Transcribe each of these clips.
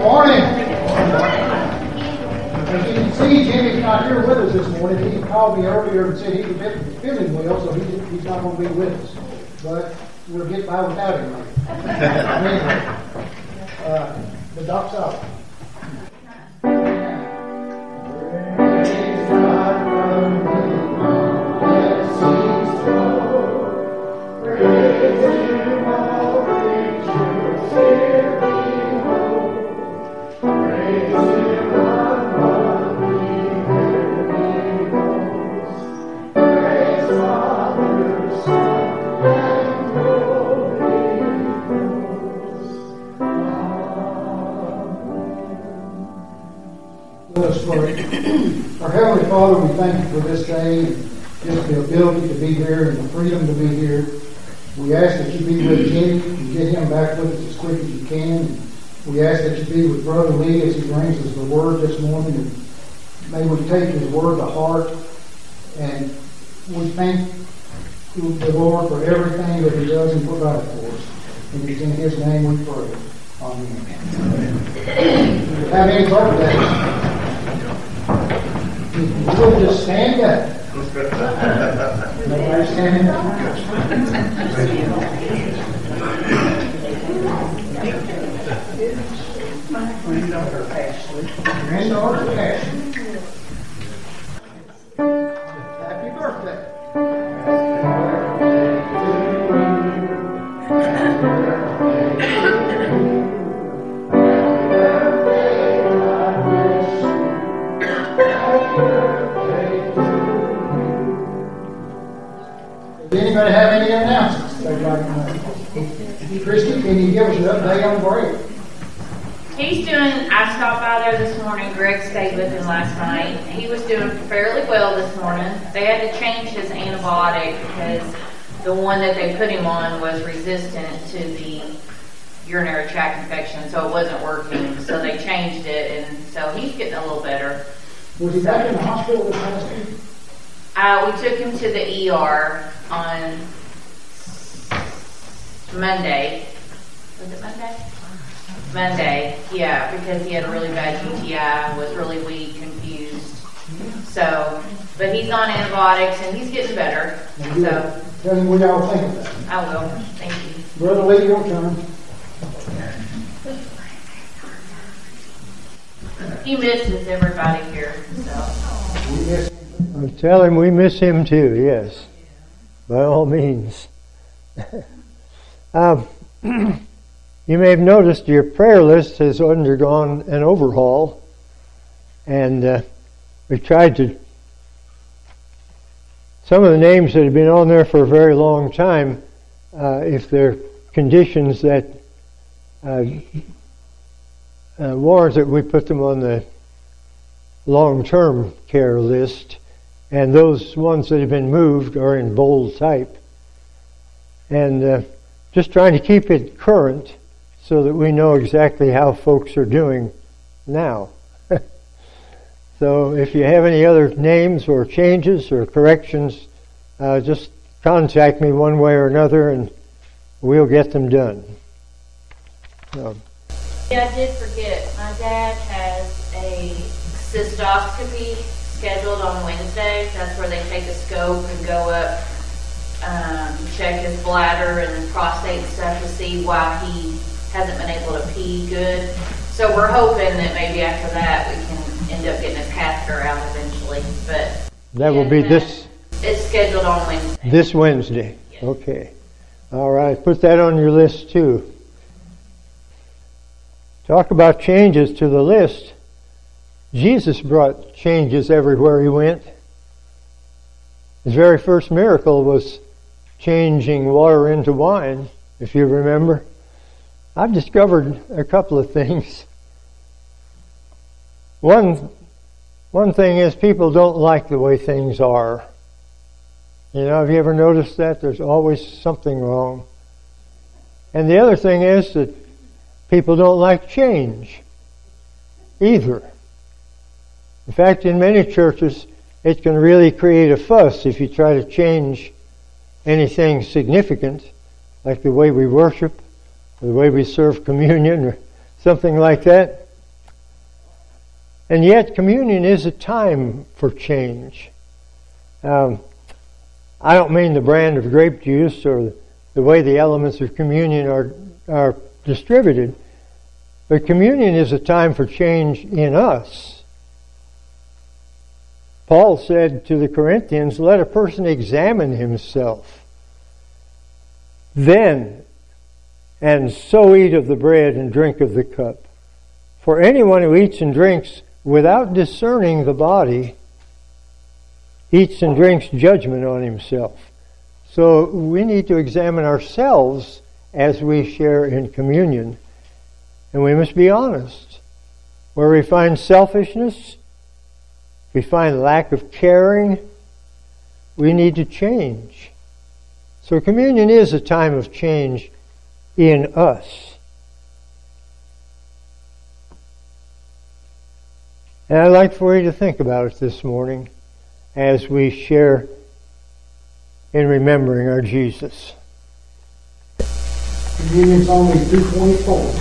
Morning. As you can see, Jimmy's not here with us this morning. He called me earlier and said he was feeling well, so he's not going to be with us. But we'll get by without him. Anyway, the doc's out. Our Heavenly Father, we thank you for this day, and just the ability to be here and the freedom to be here. We ask that you be with Jimmy and get him back with us as quick as you can. We ask that you be with Brother Lee as he brings us the word this morning, and may we take his word to heart. And we thank the Lord for everything that he does and provides for us. And it's in his name we pray. Amen. Have any birthdays? We'll just stand up. Nobody standing up. My granddaughter Ashley. Granddaughter Ashley. Happy birthday. Does anybody have any announcements they'd like to make? Christy, can you give us an update on Greg? He's doing, I stopped by there this morning. Greg stayed with him last night. He was doing fairly well this morning. They had to change his antibiotic because the one that they put him on was resistant to the urinary tract infection, so it wasn't working. So they changed it, and so he's getting a little better. Was he back in the hospital this last week? We took him to the ER on Monday. Was it Monday? Monday, yeah, because he had a really bad UTI, was really weak, confused. So, but he's on antibiotics and he's getting better. So, tell him what y'all think of that. I will. Thank you. Brother Lee, your turn. He misses everybody here. So. I'll tell him we miss him too, yes. By all means. You may have noticed your prayer list has undergone an overhaul, and we've tried to. Some of the names that have been on there for a very long time, if they're conditions that warrant that we put them on the long-term care list, and those ones that have been moved are in bold type. And just trying to keep it current so that we know exactly how folks are doing now. So if you have any other names or changes or corrections, just contact me one way or another and we'll get them done. So. Yeah, I did forget. My dad has a cystoscopy scheduled on Wednesday. That's where they take a scope and go up, check his bladder and prostate and stuff to see why he hasn't been able to pee good. So we're hoping that maybe after that we can end up getting a catheter out eventually. But that will be this. It's scheduled on Wednesday. This Wednesday. Yes. Okay. All right. Put that on your list too. Talk about changes to the list. Jesus brought changes everywhere he went. His very first miracle was changing water into wine, if you remember. I've discovered a couple of things. One thing is people don't like the way things are. You know, have you ever noticed that? There's always something wrong. And the other thing is that people don't like change either. In fact, in many churches, it can really create a fuss if you try to change anything significant, like the way we worship, or the way we serve communion, or something like that. And yet communion is a time for change. I don't mean the brand of grape juice or the way the elements of communion are distributed, but communion is a time for change in us. Paul said to the Corinthians, let a person examine himself. Then, and so eat of the bread and drink of the cup. For anyone who eats and drinks without discerning the body eats and drinks judgment on himself. So we need to examine ourselves as we share in communion. And we must be honest. Where we find selfishness, we find lack of caring, we need to change. So communion is a time of change in us. And I'd like for you to think about it this morning as we share in remembering our Jesus. Communion's only 2:24.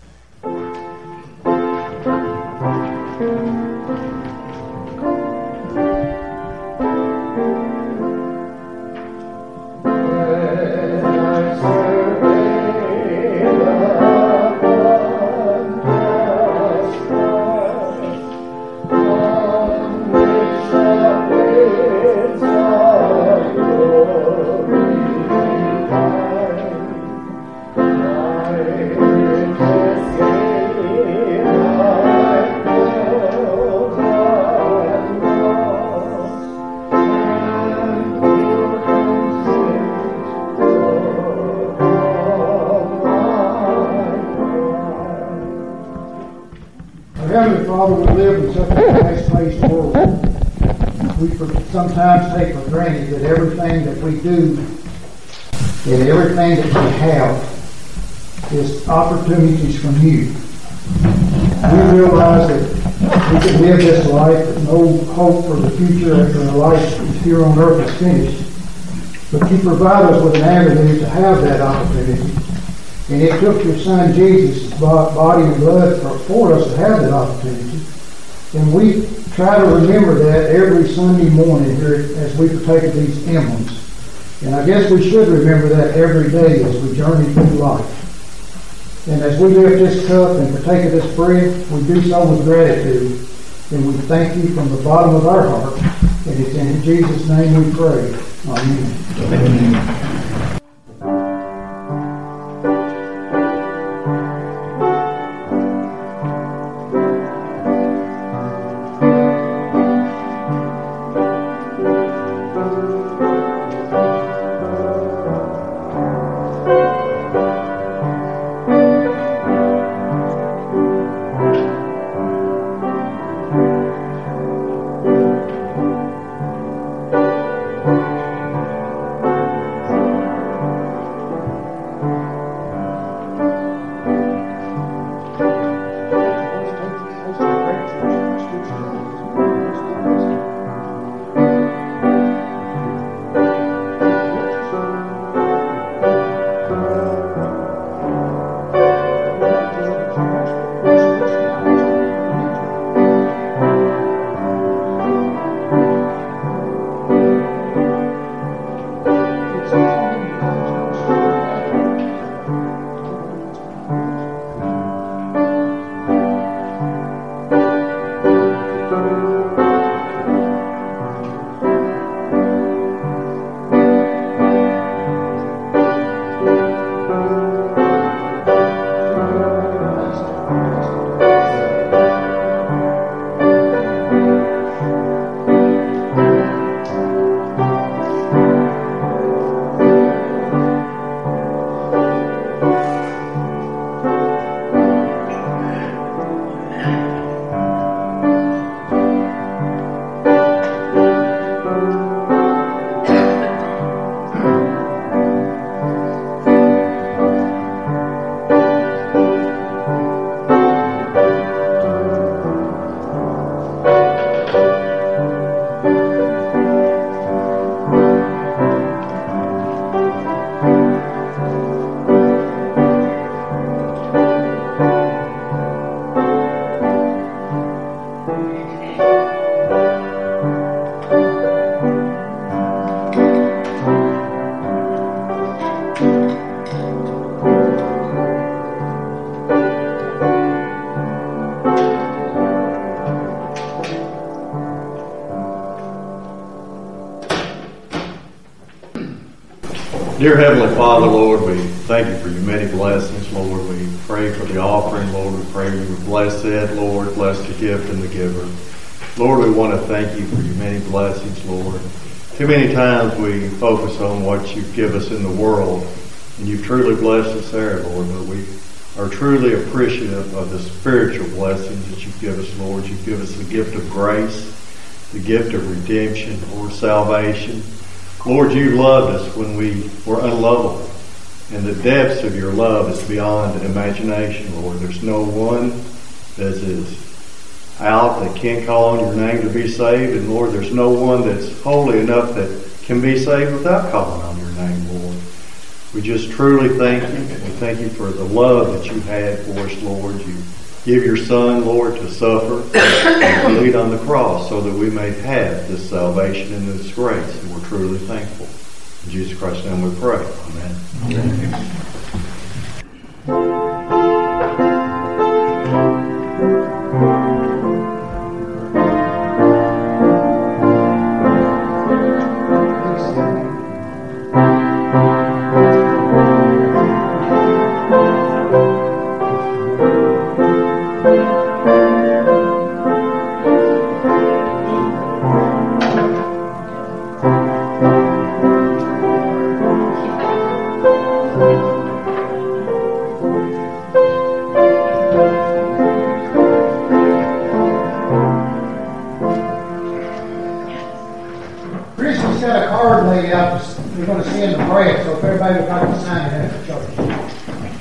Heavenly Father, we live in such a fast-paced world. We sometimes take for granted that everything that we do and everything that we have is opportunities from you. We realize that we can live this life with no hope for the future after our life here on earth is finished. But you provide us with an avenue to have that opportunity. And it took your Son Jesus' body and blood for us to have that opportunity. And we try to remember that every Sunday morning here as we partake of these emblems. And I guess we should remember that every day as we journey through life. And as we lift this cup and partake of this bread, we do so with gratitude. And we thank you from the bottom of our heart. And it's in Jesus' name we pray. Amen. Amen. Dear Heavenly Father, Lord, we thank you for your many blessings, Lord. We pray for the offering, Lord. We pray you would bless it, Lord. Bless the gift and the giver. Lord, we want to thank you for your many blessings, Lord. Too many times we focus on what you give us in the world, and you've truly blessed us there, Lord. But we are truly appreciative of the spiritual blessings that you give us, Lord. You give us the gift of grace, the gift of redemption or salvation. Lord, you loved us when we were unlovable, and the depths of your love is beyond imagination, Lord. There's no one that is out that can't call on your name to be saved, and Lord, there's no one that's holy enough that can be saved without calling on your name, Lord. We just truly thank you. We thank you for the love that you had for us, Lord. You give your Son, Lord, to suffer and bleed on the cross so that we may have this salvation and this grace, and we're truly thankful. In Jesus Christ's name we pray. Amen. Amen. Christian's got a card laid out. We're going to send the bread, so if everybody would like to sign it at the church.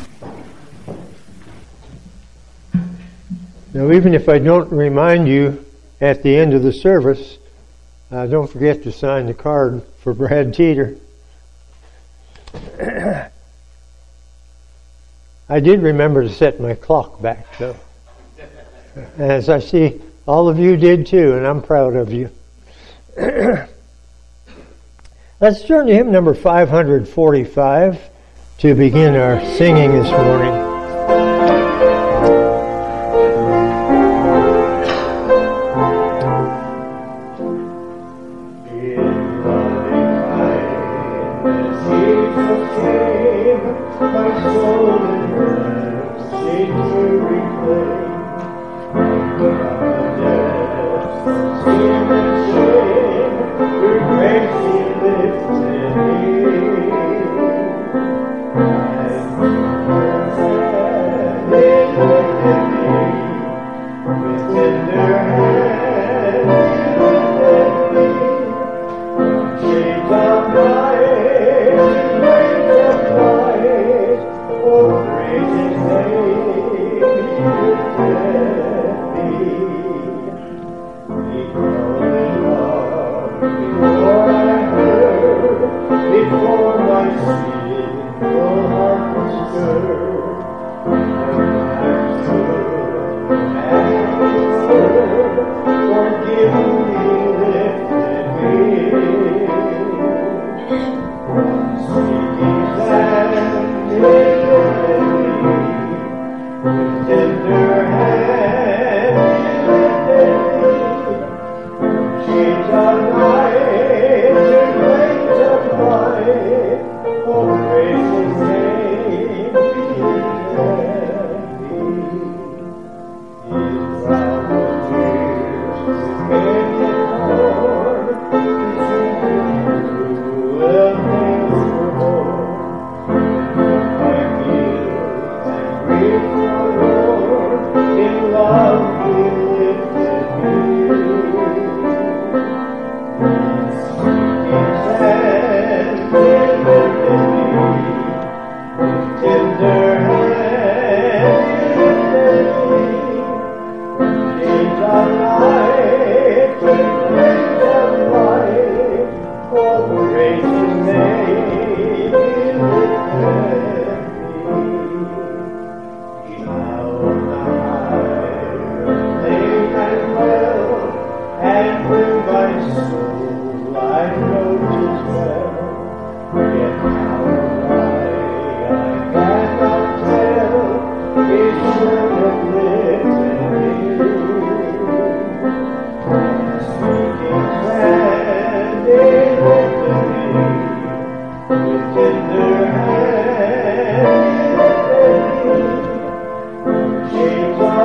Now, even if I don't remind you at the end of the service, don't forget to sign the card for Brad Teeter. I did remember to set my clock back, though. As I see all of you did too, and I'm proud of you. Let's turn to hymn number 545 to begin our singing this morning.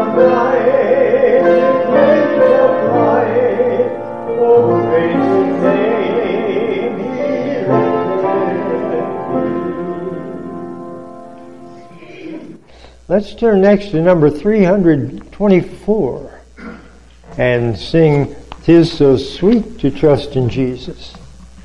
Let's turn next to number 324 and sing "'Tis So Sweet to Trust in Jesus."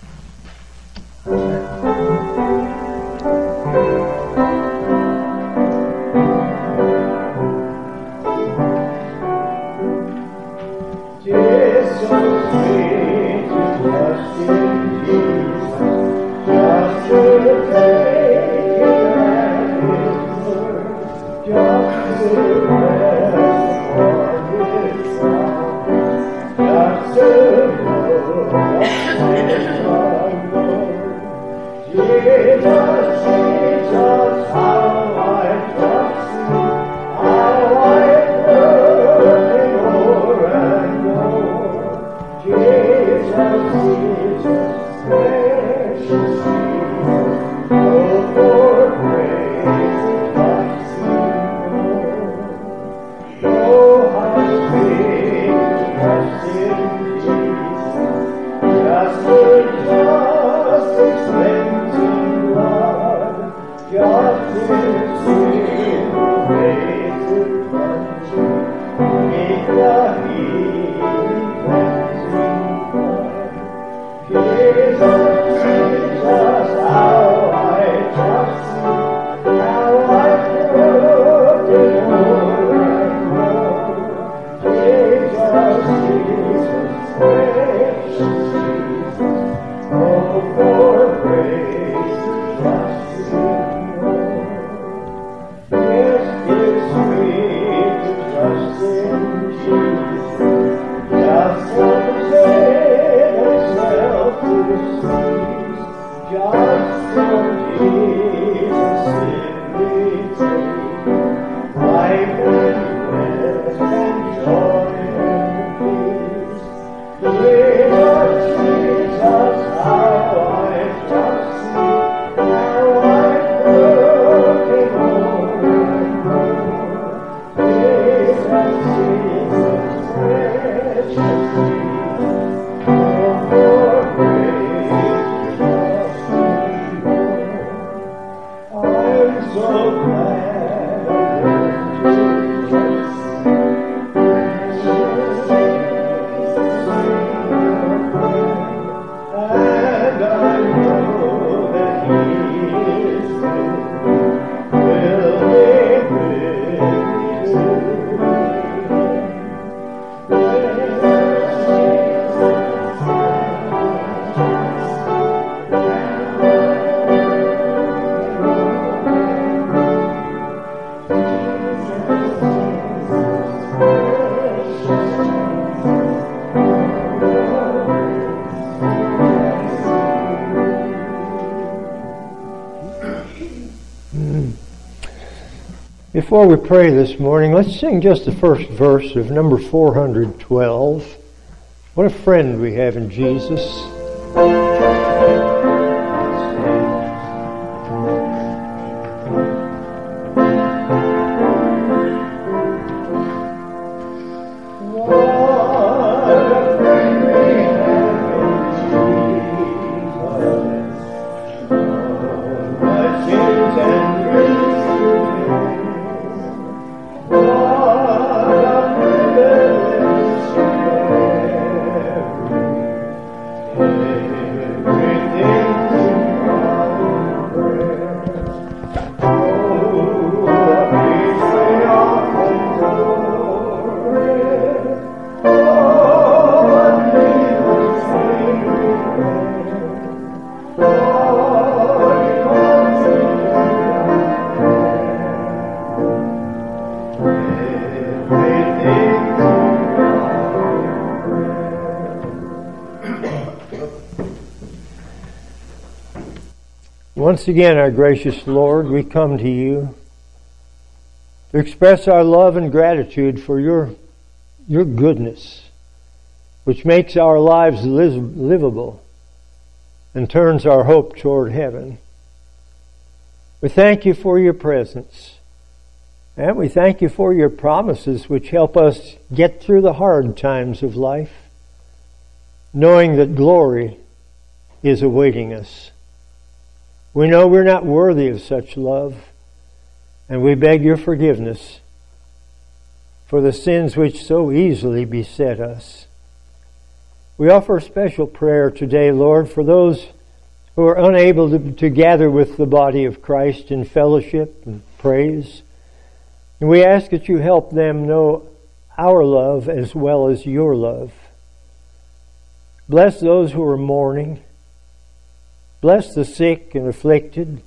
Before we pray this morning, let's sing just the first verse of number 412. What a friend we have in Jesus. Once again, our gracious Lord, we come to you to express our love and gratitude for your goodness, which makes our lives livable and turns our hope toward heaven. We thank you for your presence And we thank you for your promises which help us get through the hard times of life, knowing that glory is awaiting us. We know we're not worthy of such love, and we beg your forgiveness for the sins which so easily beset us. We offer a special prayer today, Lord, for those who are unable to gather with the body of Christ in fellowship and praise. And we ask that you help them know our love as well as your love. Bless those who are mourning. Bless the sick and afflicted.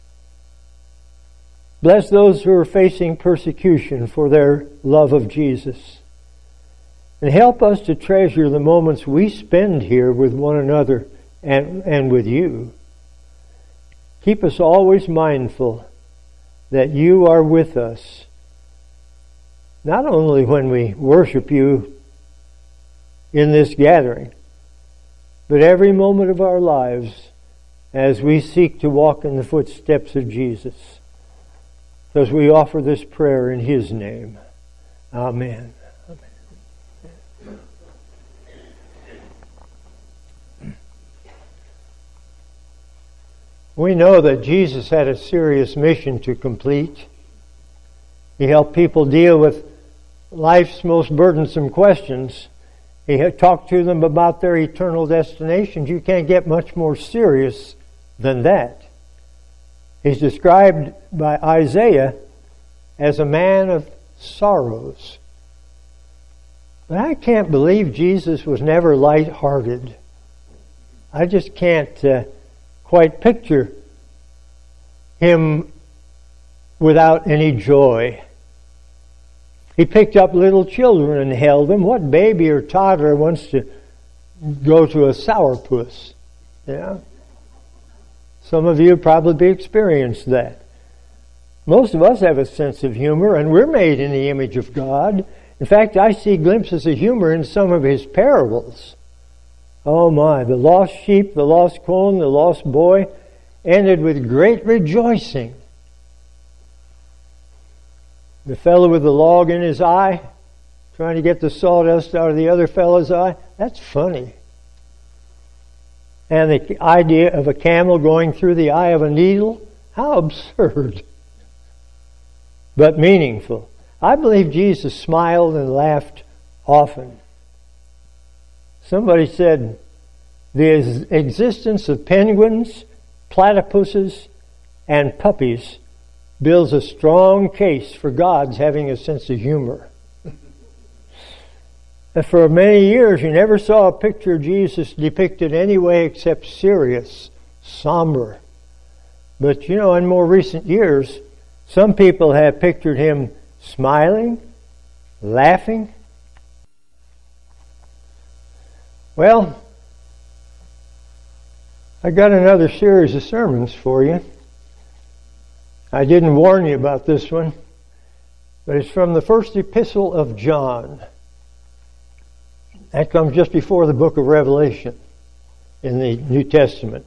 Bless those who are facing persecution for their love of Jesus. And help us to treasure the moments we spend here with one another and with you. Keep us always mindful that you are with us, not only when we worship you in this gathering, but every moment of our lives as we seek to walk in the footsteps of Jesus. As we offer this prayer in His name. Amen. We know that Jesus had a serious mission to complete. He helped people deal with life's most burdensome questions. He had talked to them about their eternal destinations. You can't get much more serious than that. He's described by Isaiah as a man of sorrows. But I can't believe Jesus was never lighthearted. I just can't quite picture Him without any joy. He picked up little children and held them. What baby or toddler wants to go to a sourpuss? Yeah. Some of you probably experienced that. Most of us have a sense of humor, and we're made in the image of God. In fact, I see glimpses of humor in some of His parables. Oh my, the lost sheep, the lost coin, the lost boy ended with great rejoicing. The fellow with the log in his eye, trying to get the sawdust out of the other fellow's eye, that's funny. And the idea of a camel going through the eye of a needle, how absurd. But meaningful. I believe Jesus smiled and laughed often. Somebody said, the existence of penguins, platypuses, and puppies builds a strong case for God's having a sense of humor. And for many years, you never saw a picture of Jesus depicted any way except serious, somber. But in more recent years, some people have pictured Him smiling, laughing. Well, I got another series of sermons for you. I didn't warn you about this one, but it's from the first epistle of John. That comes just before the book of Revelation in the New Testament.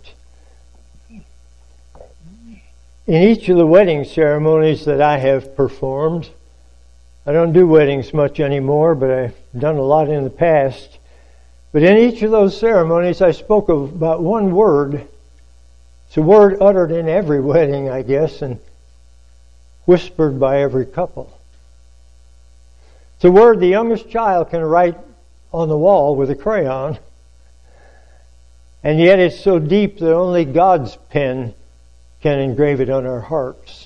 In each of the wedding ceremonies that I have performed, I don't do weddings much anymore, but I've done a lot in the past. But in each of those ceremonies, I spoke about one word. It's a word uttered in every wedding, I guess, and whispered by every couple. It's a word the youngest child can write on the wall with a crayon. And yet it's so deep that only God's pen can engrave it on our hearts.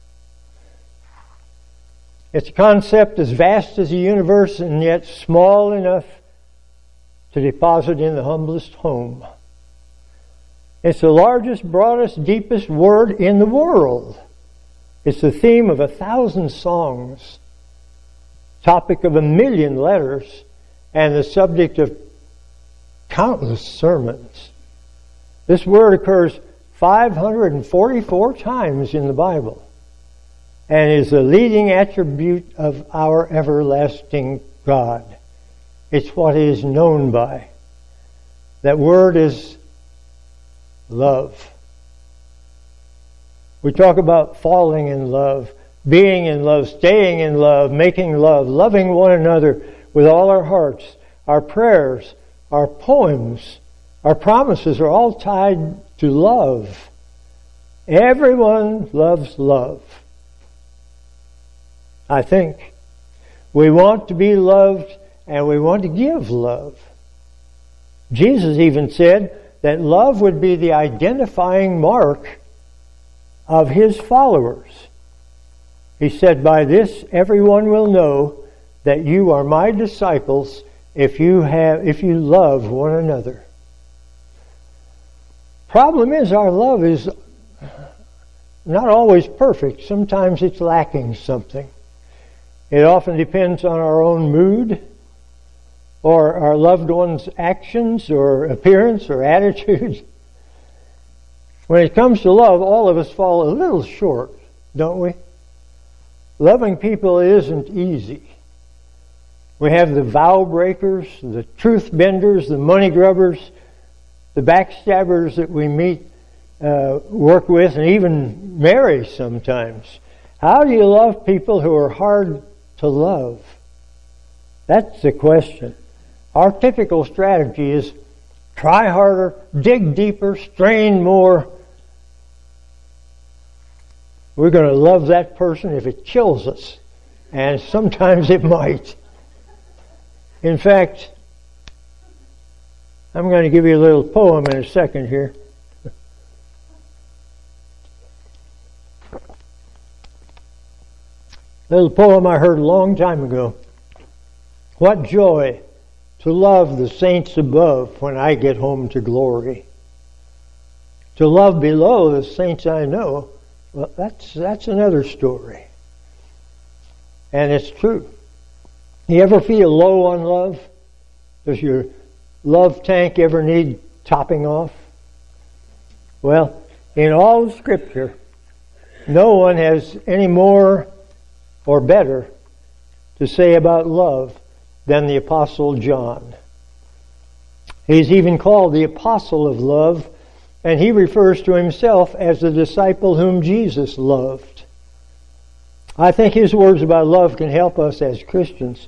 It's a concept as vast as the universe and yet small enough to deposit in the humblest home. It's the largest, broadest, deepest word in the world. It's the theme of 1,000 songs, topic of 1,000,000 letters, and the subject of countless sermons. This word occurs 544 times in the Bible and is the leading attribute of our everlasting God. It's what He is known by. That word is love. We talk about falling in love. being in love, staying in love, making love, loving one another with all our hearts. Our prayers, our poems, our promises are all tied to love. Everyone loves love. I think we want to be loved and we want to give love. Jesus even said that love would be the identifying mark of His followers. He said, "By this everyone will know that you are my disciples if you love one another." Problem is, our love is not always perfect. Sometimes it's lacking something. It often depends on our own mood, or our loved one's actions, or appearance, or attitude. When it comes to love, all of us fall a little short, don't we? Loving people isn't easy. We have the vow breakers, the truth benders, the money grubbers, the backstabbers that we meet, work with, and even marry sometimes. How do you love people who are hard to love? That's the question. Our typical strategy is try harder, dig deeper, strain more. We're going to love that person if it kills us. And sometimes it might. In fact, I'm going to give you a little poem in a second here. A little poem I heard a long time ago. What joy to love the saints above when I get home to glory. To love below the saints I know, well, that's another story. And it's true. You ever feel low on love? Does your love tank ever need topping off? Well, in all of Scripture, no one has any more or better to say about love than the Apostle John. He's even called the Apostle of Love, and he refers to himself as the disciple whom Jesus loved. I think his words about love can help us as Christians.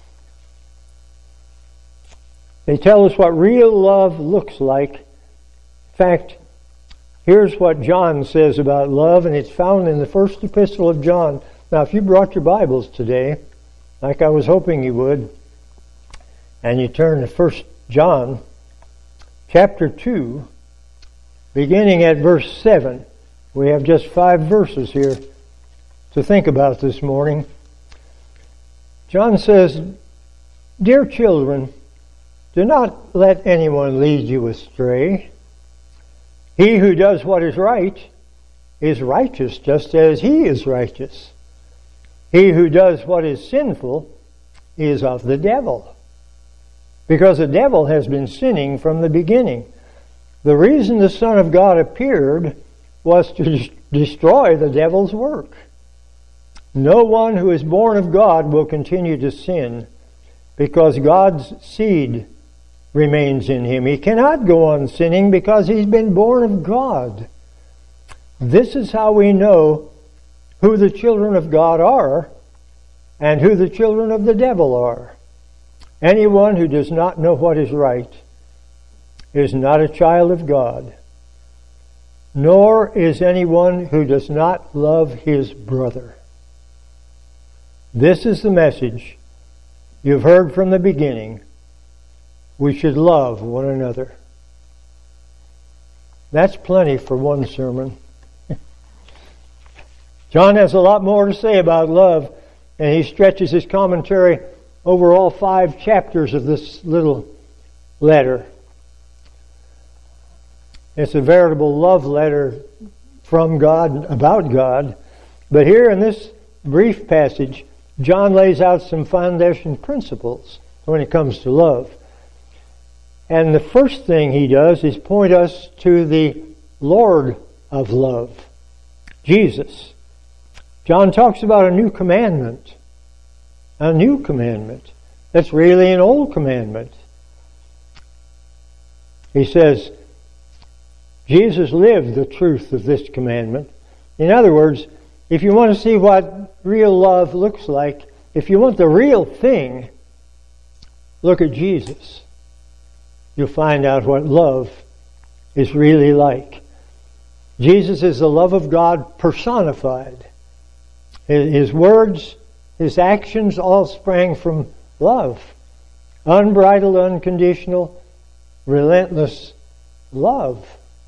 They tell us what real love looks like. In fact, here's what John says about love, and it's found in the first epistle of John. Now, if you brought your Bibles today, like I was hoping you would, and you turn to 1 John chapter 2, beginning at verse 7. We have just 5 verses here to think about this morning. John says, "Dear children, do not let anyone lead you astray. He who does what is right is righteous, just as he is righteous. He who does what is sinful is of the devil, because the devil has been sinning from the beginning. The reason the Son of God appeared was to destroy the devil's work. No one who is born of God will continue to sin, because God's seed remains in him. He cannot go on sinning because he's been born of God. This is how we know who the children of God are and who the children of the devil are. Anyone who does not know what is right is not a child of God, nor is anyone who does not love his brother. This is the message you've heard from the beginning. We should love one another." That's plenty for one sermon. John has a lot more to say about love, and he stretches his commentary over all 5 chapters of this little letter. It's a veritable love letter from God, about God. But here in this brief passage, John lays out some foundation principles when it comes to love. And the first thing he does is point us to the Lord of love, Jesus. John talks about a new commandment. A new commandment. That's really an old commandment. He says, Jesus lived the truth of this commandment. In other words, If you want to see what real love looks like, if you want the real thing, look at Jesus. You'll find out what love is really like. Jesus is the love of God personified. His words, His actions all sprang from love. Unbridled, unconditional, relentless love.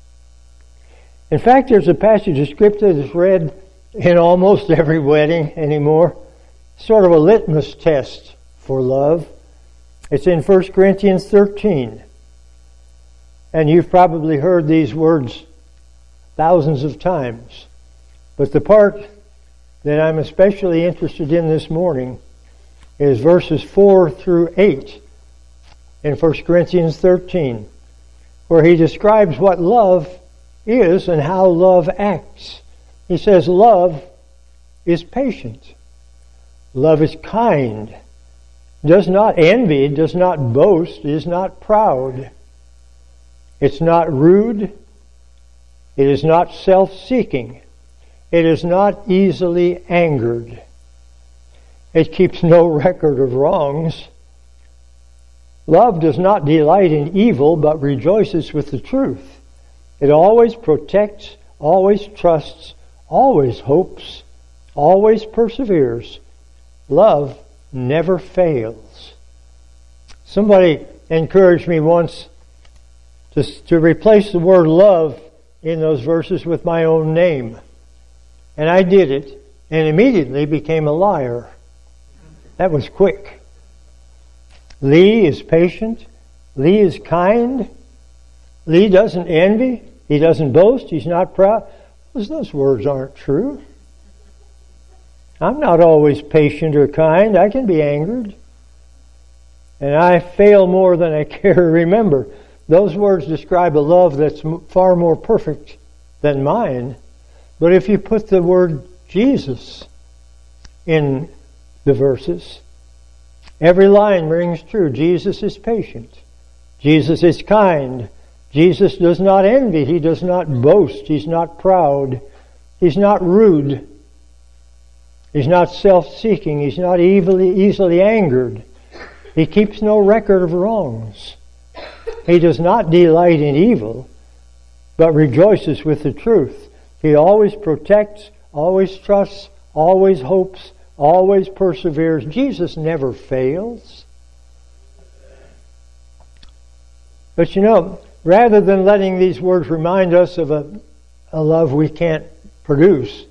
In fact, there's a passage of Scripture that's read in almost every wedding anymore. Sort of a litmus test for love. It's in 1 Corinthians 13. And you've probably heard these words thousands of times. But the part that I'm especially interested in this morning is verses 4 through 8 in 1 Corinthians 13, where he describes what love is and how love acts. He says love is patient. Love is kind, does not envy, does not boast, is not proud. It's not rude. It is not self-seeking. It is not easily angered. It keeps no record of wrongs. Love does not delight in evil, but rejoices with the truth. It always protects, always trusts, always hopes, always perseveres. Love never fails. Somebody encouraged me once to replace the word love in those verses with my own name. And I did it, and immediately became a liar. That was quick. Lee is patient. Lee is kind. Lee doesn't envy. He doesn't boast. He's not proud. Those words aren't true. I'm not always patient or kind. I can be angered. And I fail more than I care to remember. Those words describe a love that's far more perfect than mine. But if you put the word Jesus in the verses, every line rings true. Jesus is patient. Jesus is kind. Jesus does not envy. He does not boast. He's not proud. He's not rude. He's not self-seeking. He's not easily angered. He keeps no record of wrongs. He does not delight in evil, but rejoices with the truth. He always protects, always trusts, always hopes, always perseveres. Jesus never fails. But you know, rather than letting these words remind us of a love we can't produce,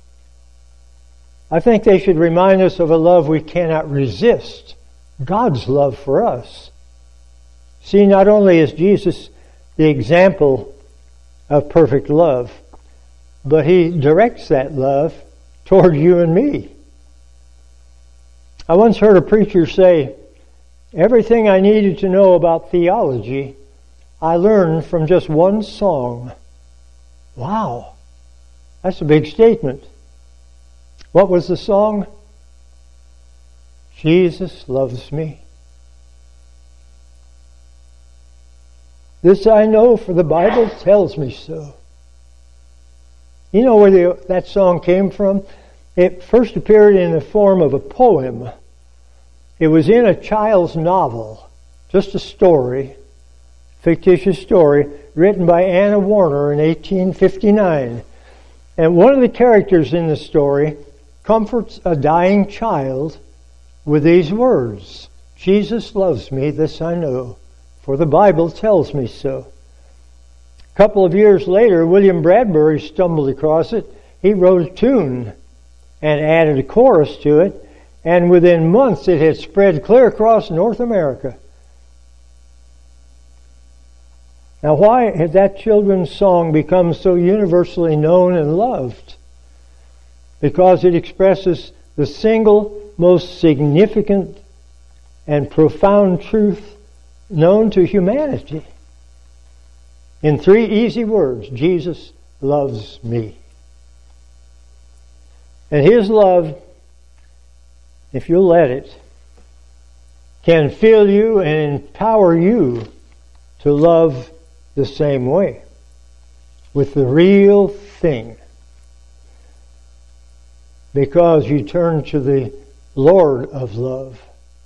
I think they should remind us of a love we cannot resist. God's love for us. See, not only is Jesus the example of perfect love, but He directs that love toward you and me. I once heard a preacher say, everything I needed to know about theology, I learned from just one song. Wow, that's a big statement. What was the song? Jesus loves me. This I know, for the Bible tells me so. You know where that song came from? It first appeared in the form of a poem. It was in a child's novel, just a story, fictitious story, written by Anna Warner in 1859. And one of the characters in the story comforts a dying child with these words, Jesus loves me, this I know, for the Bible tells me so. A couple of years later, William Bradbury stumbled across it. He wrote a tune and added a chorus to it, and within months it had spread clear across North America. Now, why had that children's song become so universally known and loved? Because it expresses the single most significant and profound truth known to humanity. In 3 easy words, Jesus loves me. And His love, if you'll let it, can fill you and empower you to love the same way, with the real thing. because you turn to the Lord of love.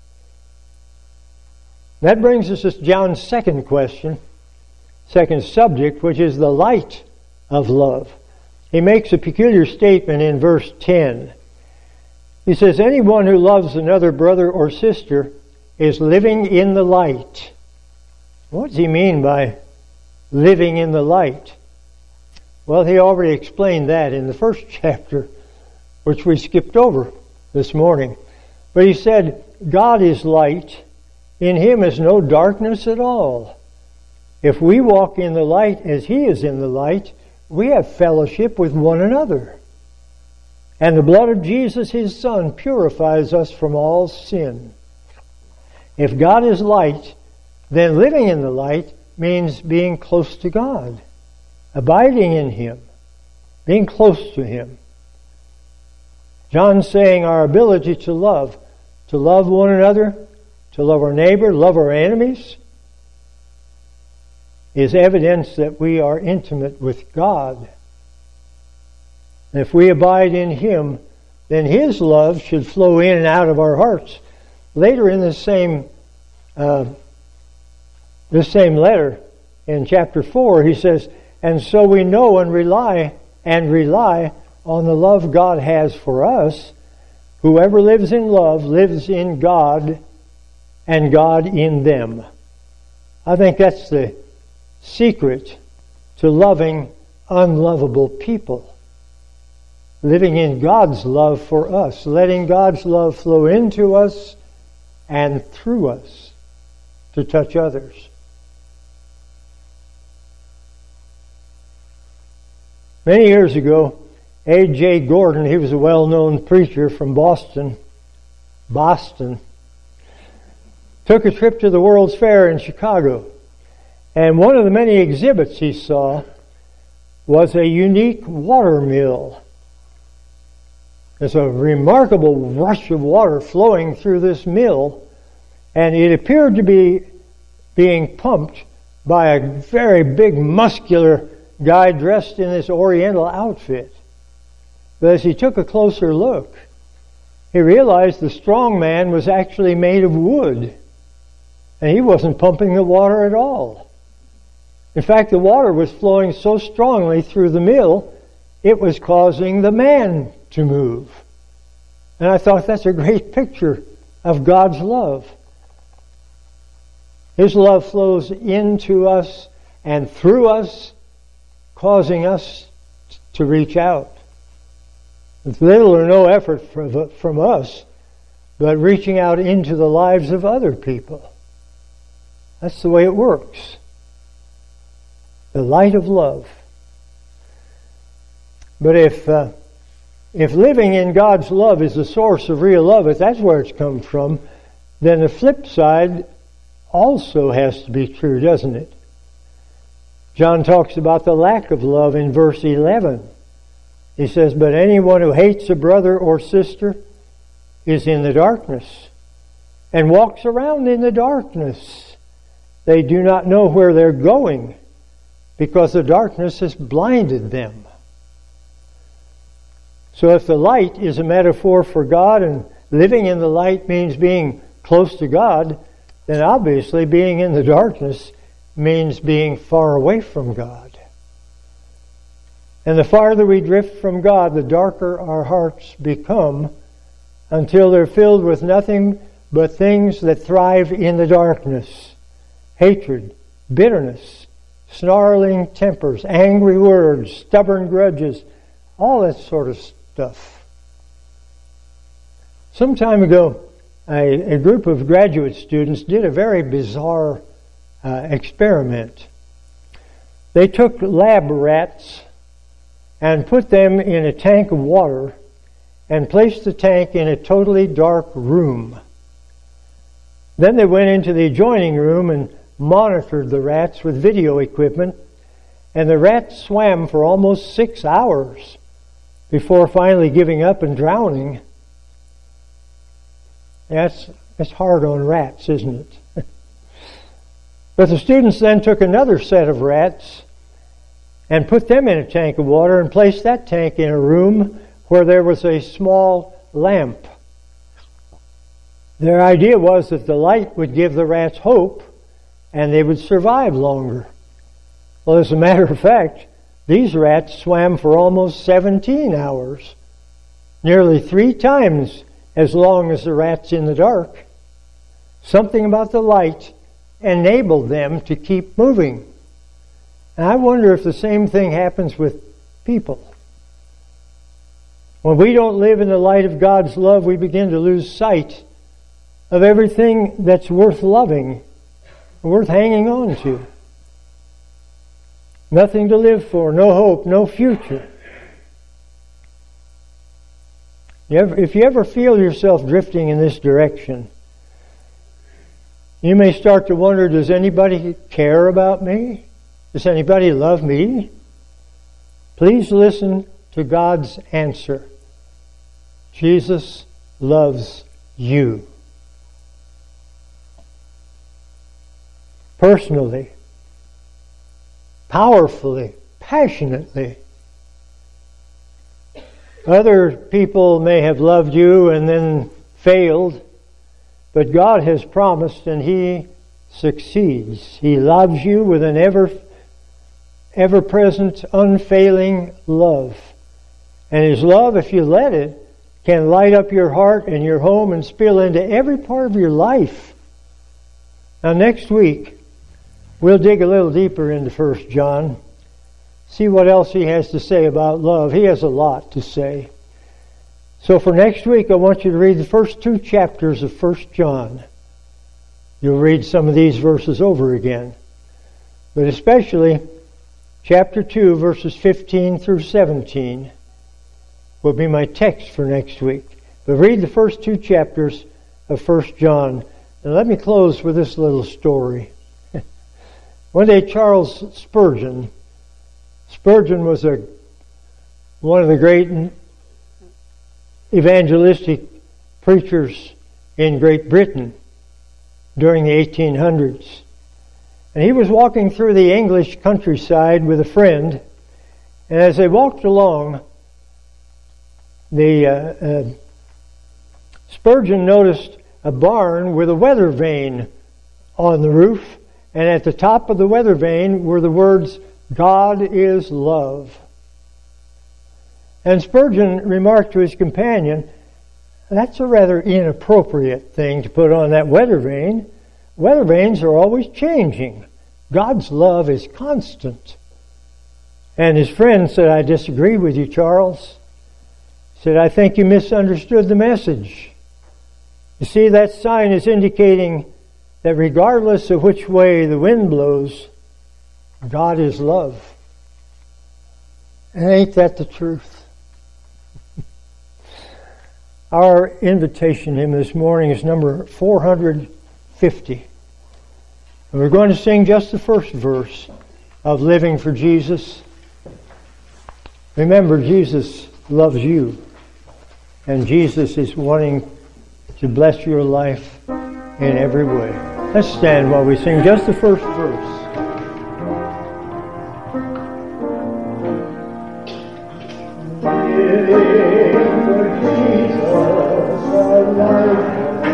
That brings us to John's second question, second subject, which is the light of love. He makes a peculiar statement in verse 10. He says, anyone who loves another brother or sister is living in the light. What does he mean by living in the light? Well, he already explained that in the first chapter, which we skipped over this morning. But he said, God is light. In Him is no darkness at all. If we walk in the light as He is in the light, we have fellowship with one another. And the blood of Jesus, His Son, purifies us from all sin. If God is light, then living in the light means being close to God, abiding in Him, being close to Him. John's saying our ability to love one another, to love our neighbor, love our enemies, is evidence that we are intimate with God. And if we abide in Him, then His love should flow in and out of our hearts. Later in this same letter, in chapter 4, he says, and so we know and rely on the love God has for us. Whoever lives in love lives in God, and God in them. I think that's the secret to loving unlovable people. Living in God's love for us, letting God's love flow into us and through us to touch others. Many years ago, A.J. Gordon, he was a well-known preacher from Boston, took a trip to the World's Fair in Chicago. And one of the many exhibits he saw was a unique water mill. There's a remarkable rush of water flowing through this mill, and it appeared to be being pumped by a very big, muscular guy dressed in this Oriental outfit. But as he took a closer look, he realized the strong man was actually made of wood, and he wasn't pumping the water at all. In fact, the water was flowing so strongly through the mill, it was causing the man to move. And I thought that's a great picture of God's love. His love flows into us and through us, causing us to reach out. With little or no effort from us, but reaching out into the lives of other people. That's the way it works. The light of love. But if living in God's love is the source of real love, if that's where it's come from, then the flip side also has to be true, doesn't it? John talks about the lack of love in verse 11. He says, but anyone who hates a brother or sister is in the darkness and walks around in the darkness. They do not know where they're going because the darkness has blinded them. So if the light is a metaphor for God and living in the light means being close to God, then obviously being in the darkness means being far away from God. And the farther we drift from God, the darker our hearts become until they're filled with nothing but things that thrive in the darkness. Hatred, bitterness, snarling tempers, angry words, stubborn grudges, all that sort of stuff. Some time ago, a group of graduate students did a very bizarre experiment. They took lab rats and put them in a tank of water and placed the tank in a totally dark room. Then they went into the adjoining room and monitored the rats with video equipment, and the rats swam for almost 6 hours before finally giving up and drowning. That's hard on rats, isn't it? But the students then took another set of rats and put them in a tank of water and placed that tank in a room where there was a small lamp. Their idea was that the light would give the rats hope and they would survive longer. Well, as a matter of fact, these rats swam for almost 17 hours, nearly 3 times as long as the rats in the dark. Something about the light enabled them to keep moving. And I wonder if the same thing happens with people. When we don't live in the light of God's love, we begin to lose sight of everything that's worth loving, worth hanging on to. Nothing to live for, no hope, no future. If you ever feel yourself drifting in this direction, you may start to wonder, does anybody care about me? Does anybody love me? Please listen to God's answer. Jesus loves you. Personally, powerfully, passionately. Other people may have loved you and then failed, but God has promised and He succeeds. He loves you with an ever-present, unfailing love. And His love, if you let it, can light up your heart and your home and spill into every part of your life. Now next week, we'll dig a little deeper into 1 John. See what else he has to say about love. He has a lot to say. So for next week, I want you to read the first 2 chapters of 1 John. You'll read some of these verses over again. But especially chapter 2, verses 15 through 17 will be my text for next week. But read the first 2 chapters of 1 John. And let me close with this little story. One day, Charles Spurgeon was one of the great evangelistic preachers in Great Britain during the 1800s. And he was walking through the English countryside with a friend, and as they walked along, Spurgeon noticed a barn with a weather vane on the roof, and at the top of the weather vane were the words, "God is love." And Spurgeon remarked to his companion, "That's a rather inappropriate thing to put on that weather vane. Weather vanes are always changing. God's love is constant." And his friend said, "I disagree with you, Charles." He said, "I think you misunderstood the message. You see, that sign is indicating that regardless of which way the wind blows, God is love." And ain't that the truth? Our invitation hymn this morning is number 450. And we're going to sing just the first verse of Living for Jesus. Remember, Jesus loves you. And Jesus is wanting to bless your life in every way. Let's stand while we sing just the first verse. Living for Jesus, our life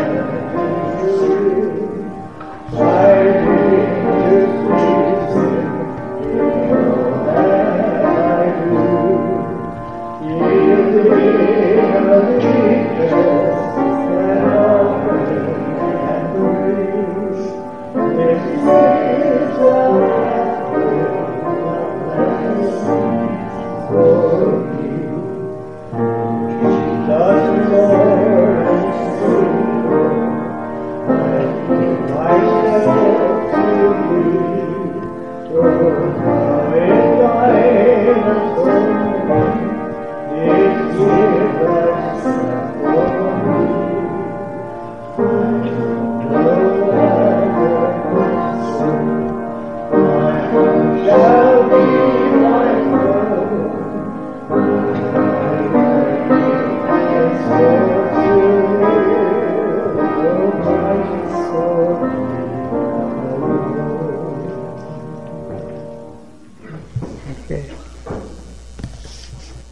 striving to please Him in all that I do, yielding allegiance and offering and praise. This is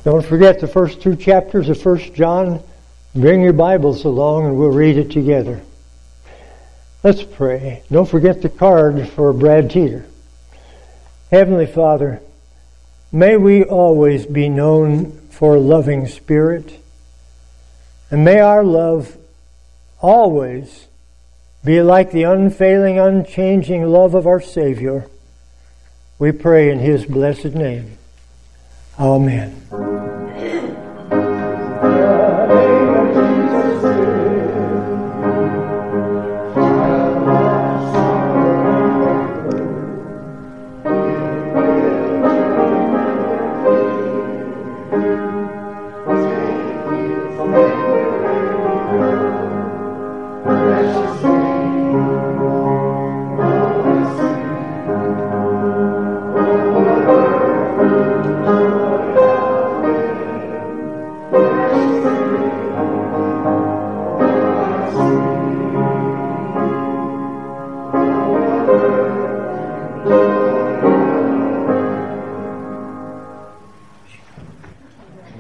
Don't forget the first 2 chapters of 1 John. Bring your Bibles along and we'll read it together. Let's pray. Don't forget the card for Brad Teeter. Heavenly Father, may we always be known for a loving spirit, and may our love always be like the unfailing, unchanging love of our Savior. We pray in His blessed name. Amen.